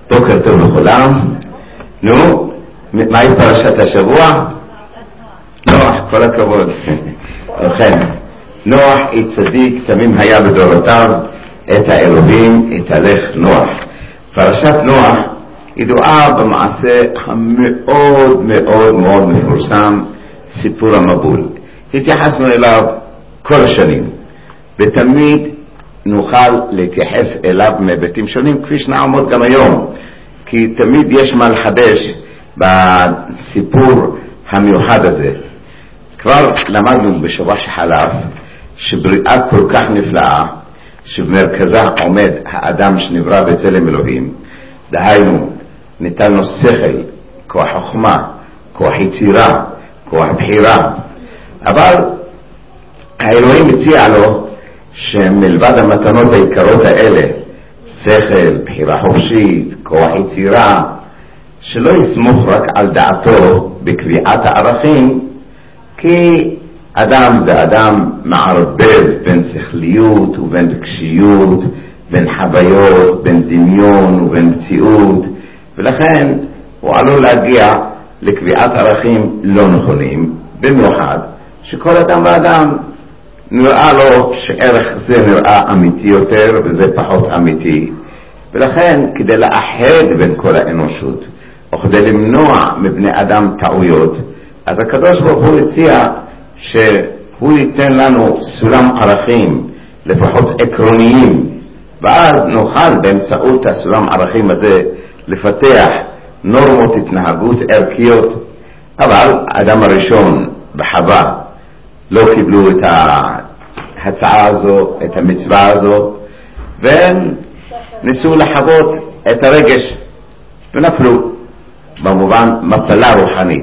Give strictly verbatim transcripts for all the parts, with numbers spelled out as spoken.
בוקר טוב לכולם. נו, מהי פרשת השבוע? נוח, כל הכבוד. ובכן, נוח היא צדיק, תמים היה בדורותיו, את האלוהים התהלך נוח. פרשת נוח ידועה במעשה המאוד מאוד מאוד מפורסם, סיפור המבול. התייחסנו אליו כל השנים, ותמיד נוכל להתייחס אליו מהיבטים שונים, כפי שנעמוד גם היום, כי תמיד יש מה לחדש בסיפור המיוחד הזה. כבר למדנו בשבוע שחלף שבריאה כל כך נפלאה, שבמרכזה עומד האדם שנברא בצלם אלוהים, דהיינו ניתן לו שכל, כוח חוכמה, כוח יצירה, כוח בחירה, אבל האלוהים הציע לו שמלבד המתנות העיקרות האלה, שכל, בחירה חופשית, כוח יצירה, שלא יסמוך רק על דעתו בקביעת הערכים, כי אדם זה אדם מערבב בין שכליות ובין רגשיות, בין חוויות, בין דמיון ובין מציאות, ולכן הוא עלול להגיע לקביעת ערכים לא נכונים, במיוחד שכל אדם ואדם נראה לו שערך זה נראה אמיתי יותר וזה פחות אמיתי, ולכן כדי לאחד בין כל האנושות או כדי למנוע מבני אדם טעויות, אז הקדוש ברוך הוא הציע שהוא ייתן לנו סולם ערכים לפחות עקרוניים, ואז נוכל באמצעות הסולם ערכים הזה לפתח נורמות התנהגות ערכיות. אבל האדם הראשון בחווה לא קיבלו את ההצעה הזו, את המצווה הזו, והם ניסו לחוות את הרגש ונפלו, במובן מפלה רוחנית,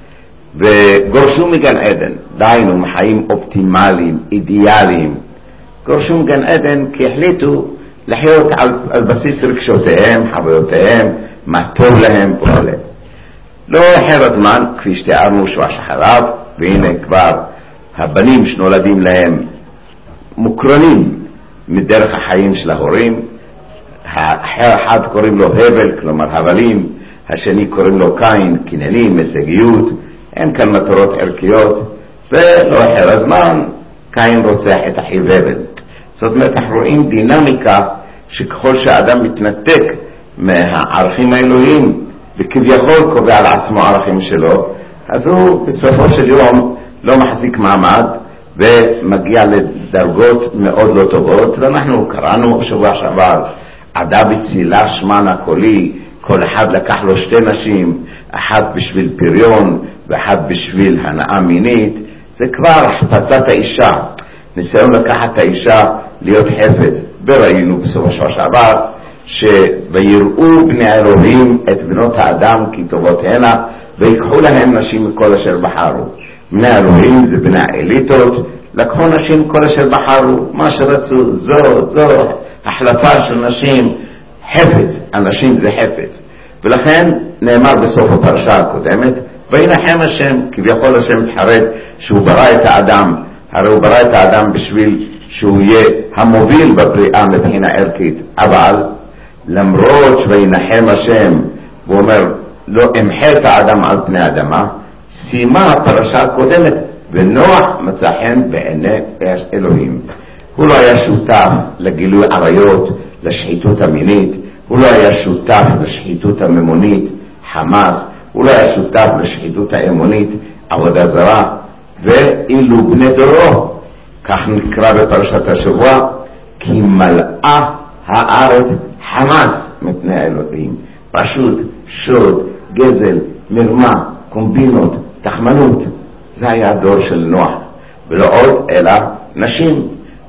וגורשו מגן עדן. דהיינו מחיים אופטימליים, אידיאליים, גורשו מגן עדן כי החליטו לחיות על, על בסיס רגשותיהם, חוויותיהם, מה טוב להם וכו'. לא אחר הזמן, כפי שתיארנו שבוע שחלף, והנה כבר הבנים שנולדים להם מוקרנים מדרך החיים של ההורים. האחד קוראים לו הבל, כלומר הבלים, השני קוראים לו קין, קיננים, הישגיות. אין כאן מטרות ערכיות, ולא אחר הזמן קין רוצח את אחיו הבל. זאת אומרת, אנחנו רואים דינמיקה שככל שהאדם מתנתק מהערכים האלוהיים וכביכול קובע על עצמו ערכים שלו, אז הוא בסופו של יום לא מחזיק מעמד ומגיע לדרגות מאוד לא טובות. ואנחנו קראנו בשבוע שעבר, עדה בצילה שמנה קולי, כל אחד לקח לו שתי נשים, אחת בשביל פריון ואחת בשביל הנאה מינית. זה כבר החפצת האישה, ניסיון לקחת את האישה להיות חפץ. וראינו בסוף השבוע שעבר שויראו בני האלוהים את בנות האדם כי טובות הנה, ויקחו להם נשים מכל אשר בחרו. בני האלוהים זה בני האליטות, לקחו נשים כל אשר בחרו, מה שרצו, זו, זו, החלפה של נשים, חפץ, אנשים זה חפץ. ולכן נאמר בסוף הפרשה הקודמת, וינחם השם, כביכול השם התחרט שהוא ברא את האדם, הרי הוא ברא את האדם בשביל שהוא יהיה המוביל בבריאה מבחינה ערכית, אבל למרות וינחם השם, הוא אומר, לא אמחה את האדם על פני האדמה, סיימה הפרשה הקודמת, ונוח מצא חן בעיני אלוהים. הוא לא היה שותף לגילוי עריות, לשחיתות המינית, הוא לא היה שותף לשחיתות הממונית, חמאס, הוא לא היה שותף לשחיתות האמונית, עבודה זרה, ואילו בני דורו, כך נקרא בפרשת השבוע, כי מלאה הארץ חמאס מפני האלוהים. פשוט שוד, גזל, מרמה, קומבינות, תחמנות. זה היה הדור של נוח, ולא עוד אלא נשים.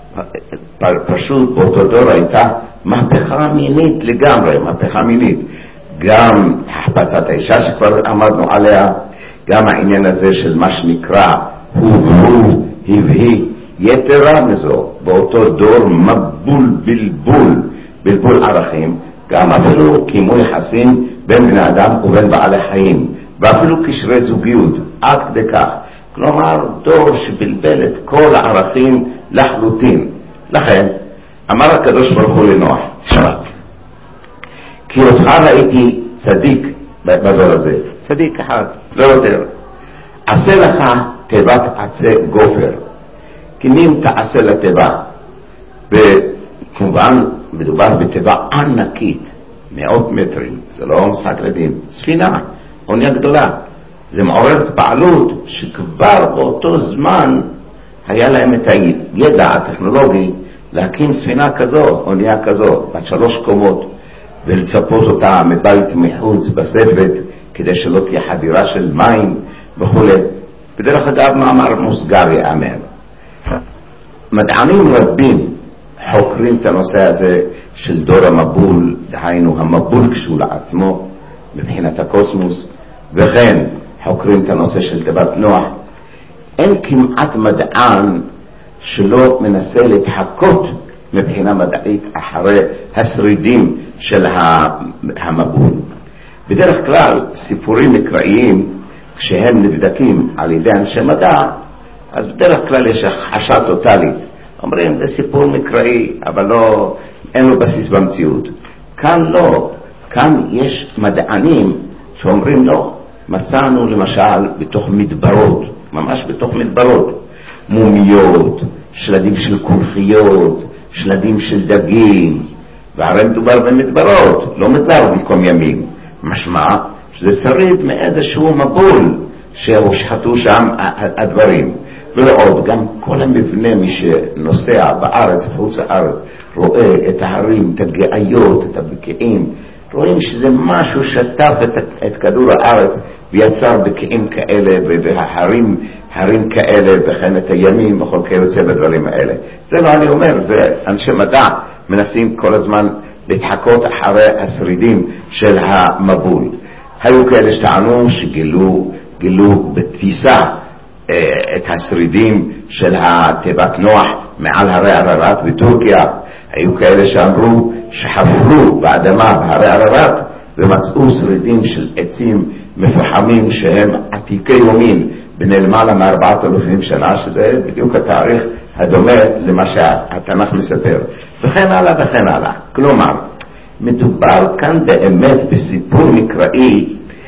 פשוט באותו דור הייתה מהפכה מינית לגמרי, מהפכה מינית. גם החפצת האישה שכבר אמרנו עליה, גם העניין הזה של מה שנקרא הוא והוא, היא והיא. יתרה מזו, באותו דור מבול בלבול, בלבול ערכים, גם אפילו קימו יחסים בין בני אדם ובין בעלי חיים, ואפילו קשרי זוגיות, עד כדי כך. כלומר, דור שבלבל את כל הערכים לחלוטין. לכן, אמר הקדוש ברוך הוא לנוח, כי אותך ראיתי צדיק בדור הזה, צדיק אחד, לא יותר. עשה לך תיבת עצי גופר, כי אם תעשה לתיבה, וכמובן מדובר בתיבה ענקית, מאות מטרים, זה לא משחק לדין, ספינה, אונייה גדולה, זה מעורר פעלות שכבר באותו זמן היה להם את הידע הטכנולוגי להקים ספינה כזו, אונייה כזו, בת שלוש קומות, ולצפות אותה מבית מחוץ בספת, כדי שלא תהיה חדירה של מים וכו'. בדרך אגב, מאמר מוסגר יאמר. מדענים רבים חוקרים את הנושא הזה של דור המבול, דהיינו המבול כשהוא לעצמו מבחינת הקוסמוס, וכן חוקרים את הנושא של תיבת נוח. אין כמעט מדען שלא מנסה להתחקות מבחינה מדעית אחרי השרידים של המבול. בדרך כלל סיפורים מקראיים כשהם נבדקים על ידי אנשי מדע, אז בדרך כלל יש הכחשה טוטלית, אומרים זה סיפור מקראי אבל לא, אין לו בסיס במציאות. כאן לא, כאן יש מדענים שאומרים לא, מצאנו למשל בתוך מדברות, ממש בתוך מדברות, מומיות, שלדים של קולחיות, שלדים של דגים, והרי מדובר במדברות, לא מדבר במקום ימים, משמע שזה שריד מאיזשהו מבול שהושחתו שם הדברים. ולעוד, גם כל המבנה, מי שנוסע בארץ, חוץ הארץ, רואה את ההרים, את הגאיות, את הבקעים, רואים שזה משהו שטף את, את כדור הארץ ויצר בקעים כאלה וההרים הרים כאלה וכן את הימים וכל כיוצא בדברים האלה. זה לא אני אומר, זה אנשי מדע מנסים כל הזמן להתחקות אחרי השרידים של המבול. היו כאלה שטענו שגילו גילו בתפיסה את השרידים של התיבת נוח מעל הרי ערערת בטורקיה. היו כאלה שאמרו שחפרו באדמה בהרי ערערת ומצאו שרידים של עצים מפוחמים שהם עתיקי יומין בני למעלה מארבעת אלפים שנה, שזה בדיוק התאריך הדומה למה שהתנ"ך מספר, וכן הלאה וכן הלאה. כלומר, מדובר כאן באמת בסיפור מקראי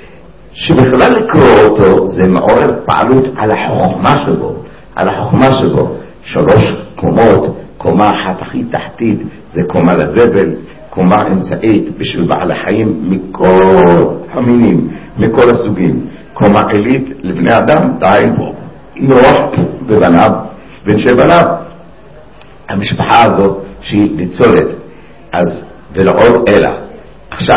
שבכלל לקרוא אותו זה מעורר פעלות על החוכמה שבו, על החוכמה שבו. שלוש קומות, קומה אחת הכי תחתית זה קומה לזבל, קומה אמצעית בשביל בעלי חיים מכל המינים, מכל הסוגים, קומה עילית לבני אדם, די נוח ובניו ונשי בניו. המשפחה הזאת שהיא ניצולת, אז ולעוד אלא. עכשיו,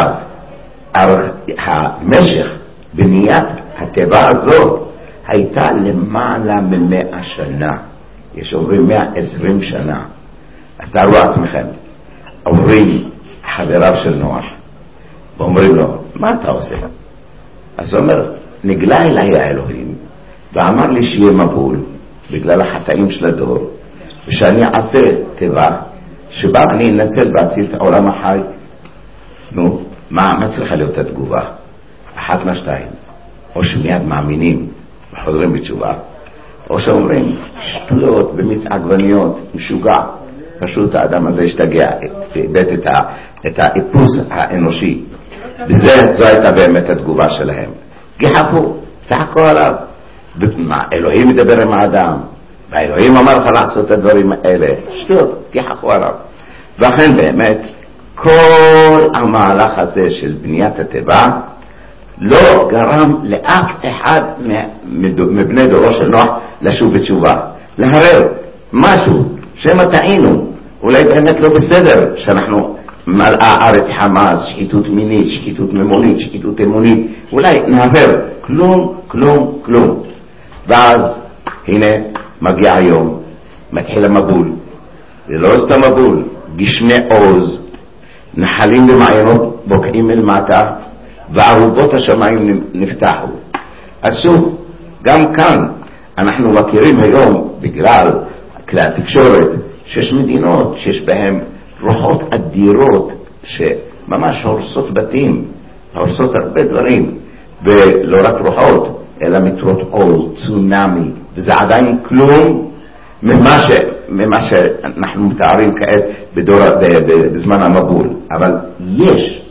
המשך בניית התיבה הזאת הייתה למעלה ממאה שנה, יש אומרים מאה עשרים שנה. אז תארו עצמכם, עוברים חבריו של נוח ואומרים לו, מה אתה עושה? אז הוא אומר, נגלה אליי האלוהים ואמר לי שיהיה מבול בגלל החטאים של הדור, ושאני אעשה תיבה שבה אני אנצל ואציל את העולם החי. נו, מה, מה צריכה להיות התגובה? אחת מהשתיים, או שמיד מאמינים וחוזרים בתשובה, או שאומרים שטויות במיץ עגבניות, משוגע, פשוט האדם הזה השתגע, איבד את, את האיפוס האנושי. וזה, זו הייתה באמת התגובה שלהם. גיחפו, צחקו עליו. מה, אלוהים מדבר עם האדם, והאלוהים אמר לך לעשות את הדברים האלה, שטויות, גיחפו עליו. ואכן באמת, כל המהלך הזה של בניית התיבה לא גרם לאף אחד מבני דורו של נוח לשוב בתשובה, להרר משהו שמה טעינו, אולי באמת לא בסדר שאנחנו מלאה ארץ חמאס, שחיתות מינית, שחיתות ממונית, שחיתות אמונית, אולי נהבר, כלום, כלום, כלום. ואז הנה מגיע היום, מתחיל המבול, ולא סתם מבול, גשמי עוז, נחלים במעיינות בוקעים אל מטה, וערובות השמיים נפתחו. אז שוב, גם כאן אנחנו מכירים היום בגלל כלי התקשורת שיש מדינות שיש בהן רוחות אדירות שממש הורסות בתים, הורסות הרבה דברים, ולא רק רוחות אלא מטרות עול, צונאמי, וזה עדיין כלום ממה, ש, ממה שאנחנו מתארים כעת בדור, בזמן המבול. אבל יש,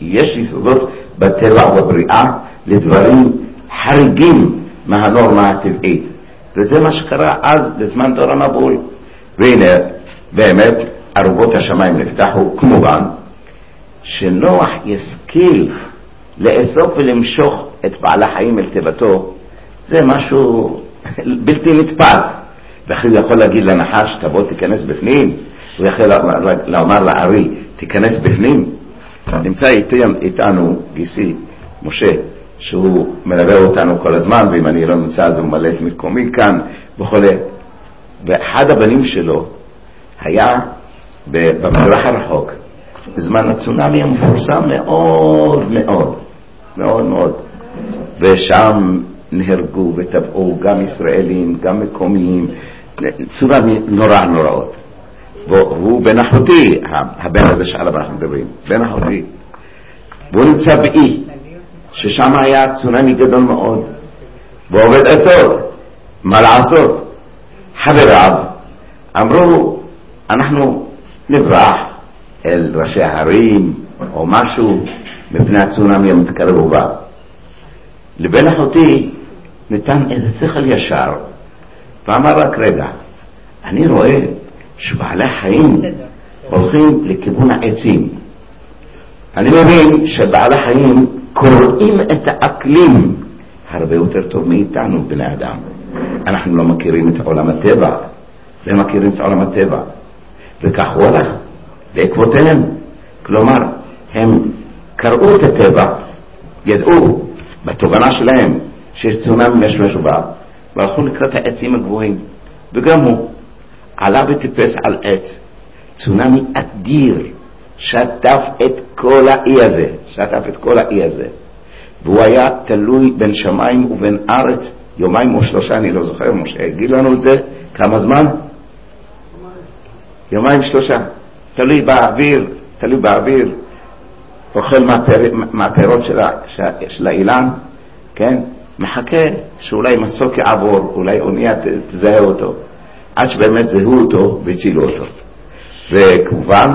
יש יסודות בטבע ובבריאה לדברים חריגים מהנורמה הטבעית, וזה מה שקרה אז בזמן דור המבול. והנה באמת ארובות השמיים נפתחו. כמובן שנוח ישכיל לאסוף ולמשוך את בעל החיים אל תיבתו, זה משהו בלתי נתפס. ואחרי הוא יכול להגיד לנחש תבוא תיכנס בפנים, הוא יכול לומר לארי תיכנס בפנים. נמצא איתנו גיסי משה שהוא מלווה אותנו כל הזמן, ואם אני לא נמצא אז הוא מלא את מקומי כאן וכולי. ואחד הבנים שלו היה במזרח הרחוק בזמן הצונמי המפורסם מאוד מאוד מאוד מאוד, ושם נהרגו וטבעו גם ישראלים גם מקומיים, צורה נורא נוראות. והוא בן אחותי, הבן הזה שעליו אנחנו מדברים, בן אחותי, והוא נמצא באי ששם היה צונמי גדול מאוד, ועובד עצות מה לעשות. חבריו אמרו אנחנו נברח אל ראשי ההרים או משהו מפני הצונמי המתקרב ובא. לבן אחותי ניתן איזה שכל ישר ואמר רק רגע, אני רואה שבעלי חיים הולכים לכיוון העצים, אני מבין שבעלי חיים קוראים את האקלים הרבה יותר טוב מאיתנו בני אדם. אנחנו לא מכירים את עולם הטבע, לא מכירים את עולם הטבע, וכך הוא הולך בעקבותיהם. כלומר הם קראו את הטבע, ידעו בתובנה שלהם שיש צונמי משמש ובא, והלכו לקראת העצים הגבוהים. וגם הוא עלה וטיפס על עץ, צונמי אדיר שטף את כל האי הזה, שטף את כל האי הזה, והוא היה תלוי בין שמיים ובין ארץ יומיים או שלושה, אני לא זוכר, משה הגיד לנו את זה, כמה זמן? יומיים שלושה, תלוי באוויר, תלוי באוויר, אוכל מהפירות של האילן, כן? מחכה שאולי מסוק יעבור, אולי אונייה תזהה אותו, עד שבאמת זהו אותו והצילו אותו. וכמובן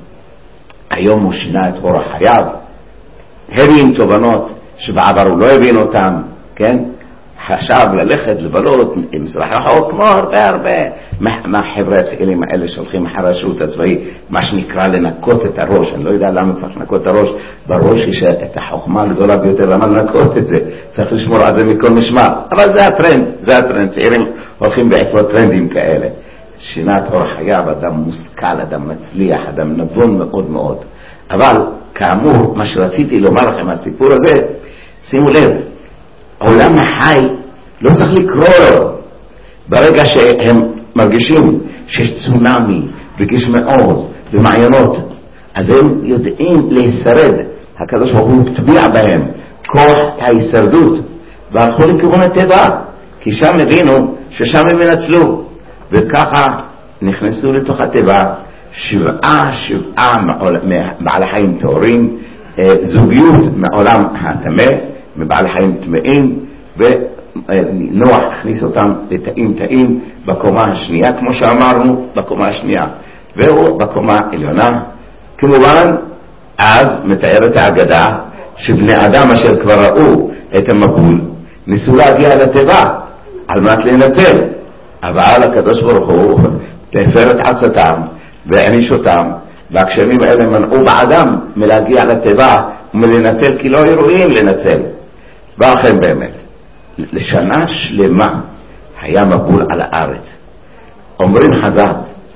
היום הוא שינה את אורח חייו, הבין תובנות שבעבר הוא לא הבין אותם, כן? חשב ללכת לבלות במזרח רחוק כמו הרבה הרבה מהחבר'ה הצעירים האלה שהולכים אחרי השירות הצבאי, מה שנקרא לנקות את הראש. אני לא יודע למה צריך לנקות את הראש, בראש יש את החוכמה הגדולה ביותר, למה לנקות את זה? צריך לשמור על זה מכל משמר, אבל זה הטרנד, זה הטרנד, צעירים הולכים בעקבות טרנדים כאלה. שינה את אורח חייו, אדם מושכל, אדם מצליח, אדם נבון מאוד מאוד. אבל כאמור, מה שרציתי לומר לכם מהסיפור הזה, שימו לב, העולם החי לא צריך לקרוא לו. ברגע שהם מרגישים שיש צונמי וגשמי עוז ומעיינות, אז הם יודעים להישרד. הקדוש ברוך הוא טביע בהם כוח ההישרדות, והלכו לכיוון הטבע, כי שם הבינו ששם הם ינצלו, וככה נכנסו לתוך הטבע שבעה שבעה מבעלי חיים טהורים, זוגיות מעולם הטמא, מבעלי חיים טמאים, ונוח הכניס אותם לתאים תאים בקומה השנייה, כמו שאמרנו, בקומה השנייה, והוא בקומה העליונה. כמובן אז מתארת האגדה שבני אדם אשר כבר ראו את המבול ניסו להגיע לטבע על מנת להינצל, אבל הקדוש ברוך הוא תפר את עצתם והעניש אותם, והגשמים האלה מנעו בעדם מלהגיע לטבע ומלנצל, כי לא היו ראויים לנצל. ואכן באמת לשנה שלמה היה מבול על הארץ. אומרים חז"ל,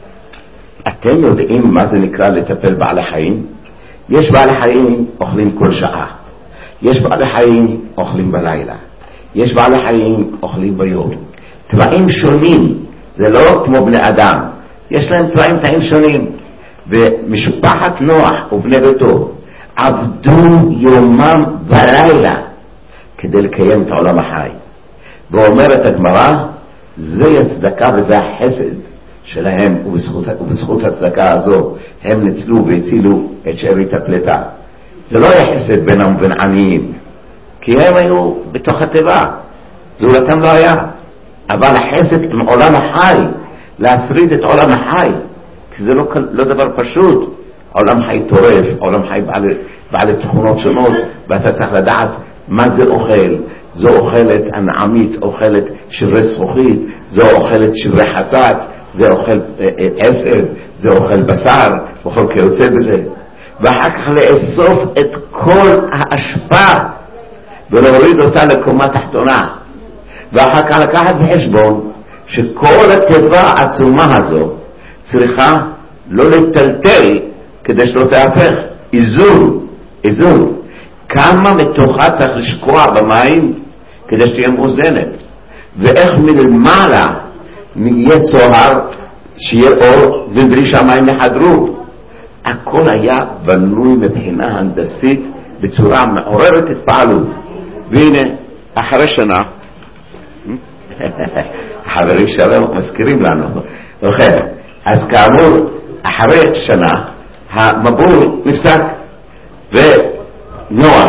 אתם יודעים מה זה נקרא לטפל בעלי חיים? יש בעלי חיים אוכלים כל שעה, יש בעלי חיים אוכלים בלילה, יש בעלי חיים אוכלים ביום, טבעים שונים, זה לא כמו בני אדם, יש להם טבעים טעים שונים. ומשפחת נוח ובני ביתו עבדו יומם ולילה כדי לקיים את העולם החי. ואומרת הגמרא, זה הצדקה וזה החסד שלהם, ובזכות, ובזכות הצדקה הזו הם ניצלו והצילו את שארית הפלטה. זה לא היה חסד בינם ובין עניים, כי הם היו בתוך הטבע, זולתם לא היה. אבל החסד עם עולם החי, להשריד את עולם החי, כי זה לא, לא דבר פשוט. העולם חי טורף, העולם חי בעל, בעל תכונות שונות, ואתה צריך לדעת מה זה אוכל. זו אוכלת הנעמית, אוכלת שברי זכוכית, זו אוכלת שברי חצת, זה אוכל עשב, זה אוכל בשר, אוכל כיוצא בזה. ואחר כך לאסוף את כל האשפה ולהוריד אותה לקומה תחתונה, ואחר כך לקחת בחשבון שכל הטבע העצומה הזו צריכה לא לטלטל כדי שלא תהפך. איזון, איזון. כמה מתוכה צריך לשקוע במים כדי שתהיה מאוזנת, ואיך מלמעלה יהיה צוהר שיהיה אור ובלי שהמים יחדרו. הכל היה בנוי מבחינה הנדסית בצורה מעוררת התפעלות. והנה אחרי שנה החברים שלנו מזכירים לנו, אז כאמור אחרי שנה המבול נפסק, ונוח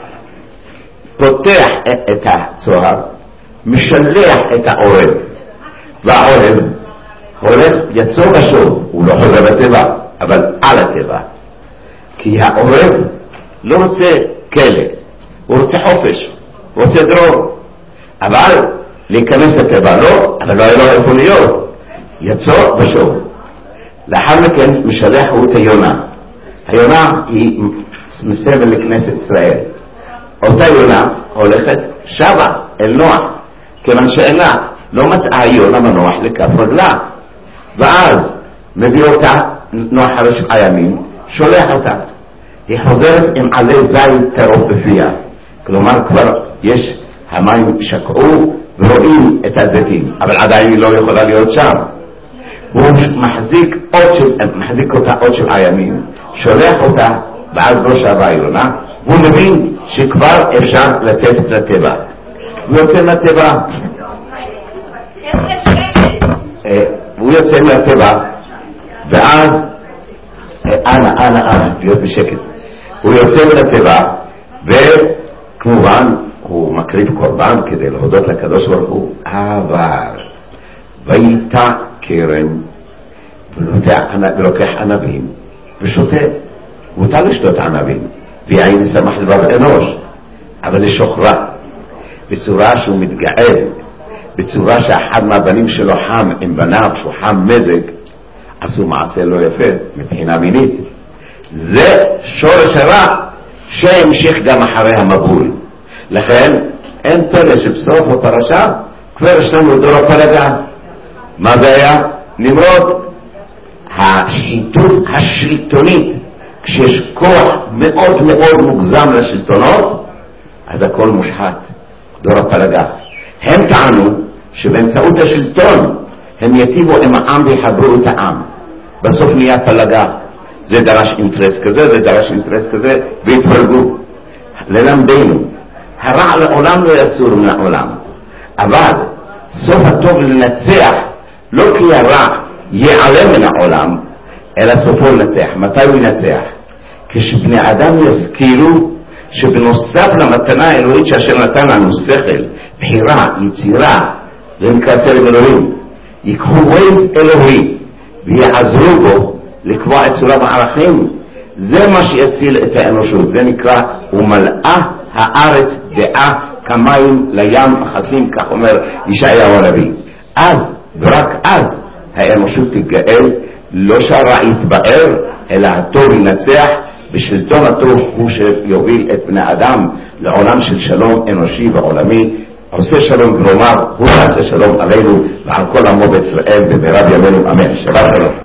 פותח את הצוהר, משלח את העורב, והעורב הולך יצוא ושוב, הוא לא חוזר לטבע אבל על הטבע, כי העורב לא רוצה כלא, הוא רוצה חופש, הוא רוצה דרור, אבל להיכנס לטבע לא, אבל לא היה לו איפה להיות, יצוא ושוב. לאחר מכן משלח הוא את היונה. היונה היא מסמל לכנסת ישראל. אותה יונה הולכת שבה אל נוח, כיוון שאלה לא מצאה היונה מנוח לכף רגלה, ואז מביא אותה נוח אחרי שבעה ימים, שולח אותה, היא חוזרת עם עלי זית טרוף בפיה, כלומר כבר יש המים שקעו ורואים את הזיתים, אבל עדיין היא לא יכולה להיות שם. הוא מחזיק, של, מחזיק אותה עוד שבעה ימים, שולח אותה, ואז לא שבה היונה, והוא מבין שכבר אפשר לצאת לטבע. הוא יוצא לטבע, הוא יוצא לטבע, ואז אנה, אנה, אנה, להיות בשקט. הוא יוצא לטבע, וכמובן הוא מקריב קורבן כדי להודות לקדוש ברוך הוא, אבל ויתה קרן ולוקח ענבים ושותה. מותר לשתות ענבים, ויין שמח לבב אנוש, אבל לשוחרה בצורה שהוא מתגעל, בצורה שאחד מהבנים שלו חם עם בניו, שהוא חם מזג, עשו מעשה לא יפה מבחינה מינית. זה שורש הרע שהמשיך גם אחרי המבול. לכן אין פלא שבסוף הפרשה כבר יש לנו דור הפלגה. מה זה היה? נמרוד. השחיתות השלטונית, כשיש כוח מאוד מאוד מוגזם לשלטונות, אז הכל מושחת. דור הפלגה. הם טענו שבאמצעות השלטון הם יטיבו עם העם ויחברו את העם. בסוף נהיה פלגה. זה דרש אינטרס כזה, זה דרש אינטרס כזה, והתפרגו. ללמדנו, הרע לעולם לא יסור מן העולם, אבל סוף הטוב לנצח, לא כי הרע ייעלם מן העולם, אלא סופו לנצח. מתי הוא ינצח? כשבני אדם יזכירו שבנוסף למתנה האלוהית שאשר נתן לנו שכל, בחירה, יצירה, זה נקרא צלם אלוהים, ייקחו ווייז אלוהי ויעזרו בו לקבוע את צורה בערכים. זה מה שיציל את האנושות. זה נקרא ומלאה הארץ דעה כמים לים מכסים, כך אומר ישעיהו הנביא. אז ורק אז האנושות תגאל, לא שהרע יתבאר אלא הטוב ינצח, בשלטון הטוב הוא שיוביל את בני אדם לעולם של שלום אנושי ועולמי. עושה שלום ולומר הוא יעשה שלום עלינו ועל כל עמו בישראל במהרה בימינו אמן. שבת שלום.